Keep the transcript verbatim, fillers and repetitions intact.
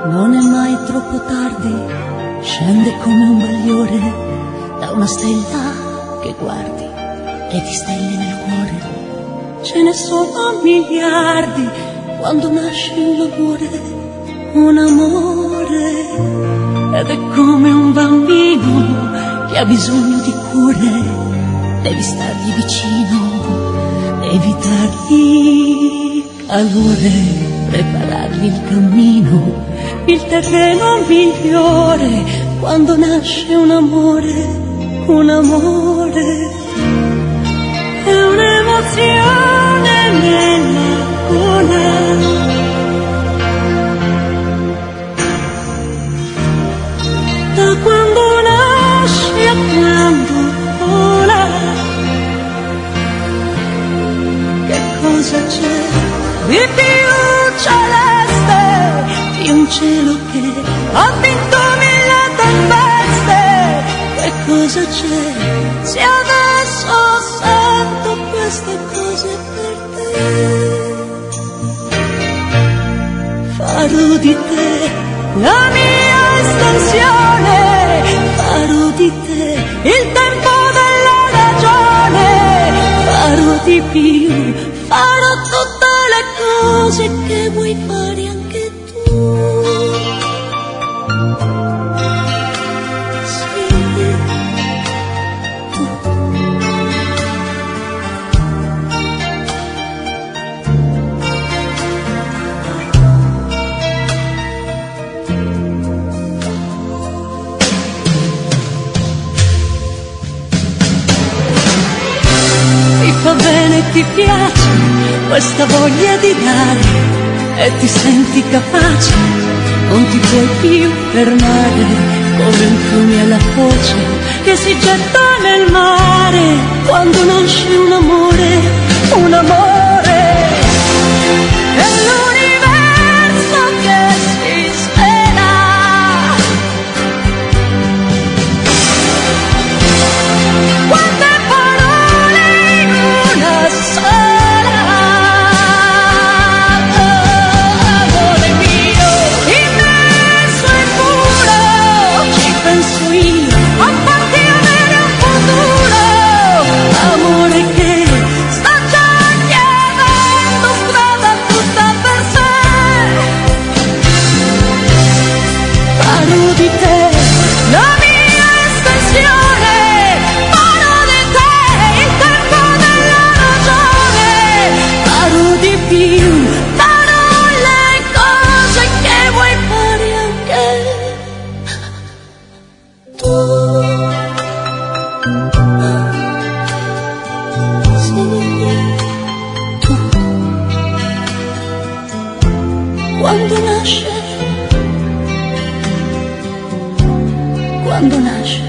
Non è mai troppo tardi, scende come un bagliore da una stella che guardi e ti stelle nel cuore. Ce ne sono miliardi quando nasce un amore, un amore. Ed è come un bambino che ha bisogno di cure, devi stargli vicino, devi dargli calore, preparargli il cammino, il terreno migliore quando nasce un amore, un amore. È un'emozione nella gola, da quando nasce a quando vola. Che cosa c'è di più celeste di un cielo che ha vinto mille tempeste? Che cosa c'è se adesso sento queste cose per te? Farò di te la mia estensione, farò di te il tempo della ragione, farò di più, farò tutte le cose che vuoi fare anche tu. Sì, tu. Ti fa bene, ti piace questa voglia di dare e ti senti capace, non ti puoi più fermare, come un fiume alla foce che si getta nel mare quando nasce un amore, un amore. È l'universo che si svela, quante parole in una sola. Amore mio, immenso e puro, ci penso io, a farti avere un futuro. Amore che sta già chiedendo strada tutta per sé. Parlo di te, la mia estensione, parlo di te, il tempo della ragione, parlo di più, farò le cose che vuoi fare anche tu. Sì, tu. Quando nasce, quando nasce